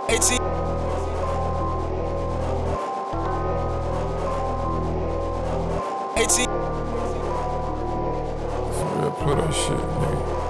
AT. Put that shit, nigga.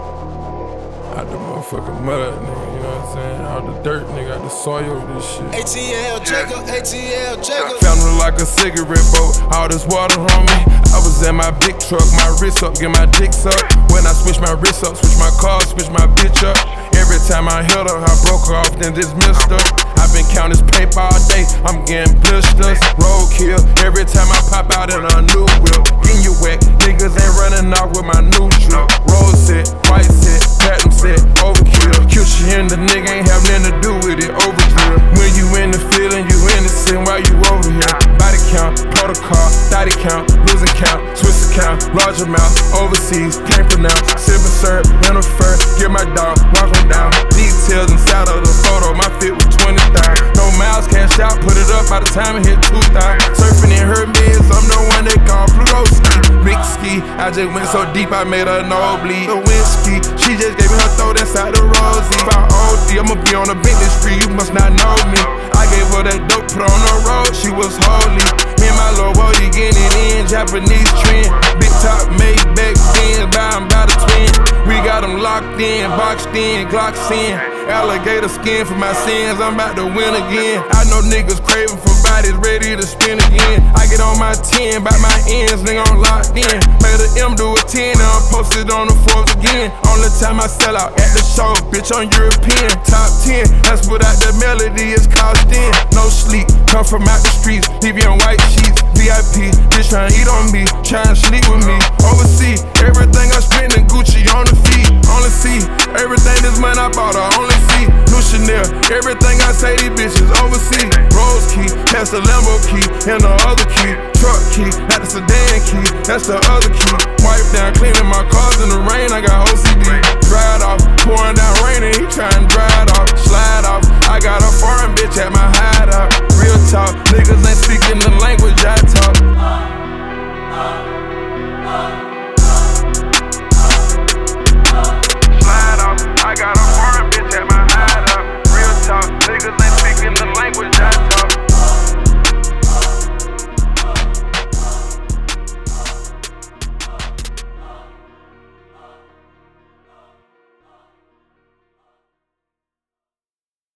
Out the motherfucking mud, nigga, you know what I'm saying? Out the dirt, nigga, out the soil, this shit. ATL Jacob, ATL Jacob. Found me like a cigarette boat, all this water on me. I was in my big truck, my wrist up, get my dicks up. When I switch my wrist up, switch my car, switch my bitch up. Every time I hit her, I broke her off, then dismissed her. I've been counting this paper all day, I'm getting blisters. Roadkill, every time I pop out in a new whip. Getting you wet, niggas ain't running off with my new drip. Roll set, white set, platinum set, overkill. Cute shit and the nigga ain't have nothing to do with it, overdrill. When you in the feeling, you innocent while you over here. Body count, protocol, thotty count, losing count, Swiss account, large amount, overseas, can't pronounce. Sipping syrup, in a fur, get my dog, walk on down. Details inside of the photo, my fit was 20,000. No miles, cash out, put it up by the time it hit 2,000. Surfing in her meds, I'm the one they call Pluto ski. Big ski, I just went so deep, I made her nosebleed. The whiskey, she just gave me her throat inside the rosy. If I OD, I'ma be on a Bentley street, you must not know me. I gave her that dope, put on the road, she was holy. Me and my little boy, you getting it in, Japanese trend. Big top made back then, by the twin. We got them locked in, boxed in, Glocks in. Alligator skin for my sins, I'm about to win again. I know niggas craving for bodies, ready to spin again. I get on my 10, by my ends, nigga, I'm locked in. Made a M do a 10, now I'm posted on the 4th again. Only time I sell out at the show, bitch, on European. Top 10, that's without the melody, it's cost in. No sleep, come from out the streets, leave you on white sheets. VIP, bitch tryna eat on me, tryna sleep with me. Overseas, everything I spend in Gucci on the feet. Only see, everything this money I bought her, only see. New Chanel, everything I say these bitches overseas. Rose key, that's the Lambo key, and the other key. Truck key, not the sedan key, that's the other key. Wipe down, cleaning my cars in the rain, I got OCD. Dried off, pouring down rain and he tryna dry it off. Slide off, I got a foreign bitch at my hideout. Real talk, niggas ain't speaking the